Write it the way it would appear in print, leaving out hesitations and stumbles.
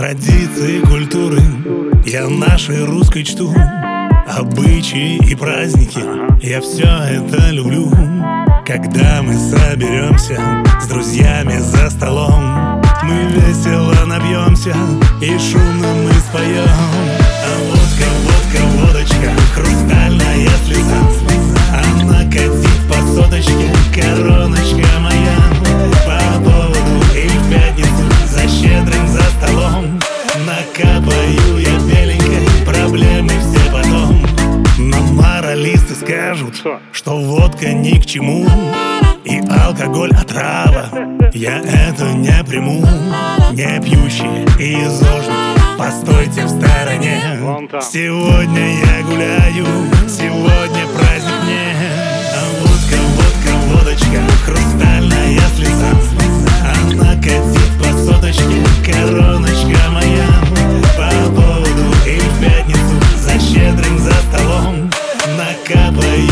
Традиции, культуры я нашей русской чту. Обычаи и праздники, я все это люблю. Когда мы соберемся с друзьями за столом, мы весело напьемся и шумно мы споем. А водка, водка, водочка, хрустальная слеза, она катит по соточке, короночка моя. По поводу и в пятницу за щедрым за столом накапаю я беленькой, проблемы все потом. Но моралисты скажут, что водка ни к чему, и алкоголь отрава, я это не приму. Не пьющие и зожники, постойте в стороне. Сегодня я гуляю, сегодня праздник мне. А водка, водка, водочка, хрустальная слеза, она катит по соточке, короночка моя. По поводу и в пятницу за щедрым за столом накапаю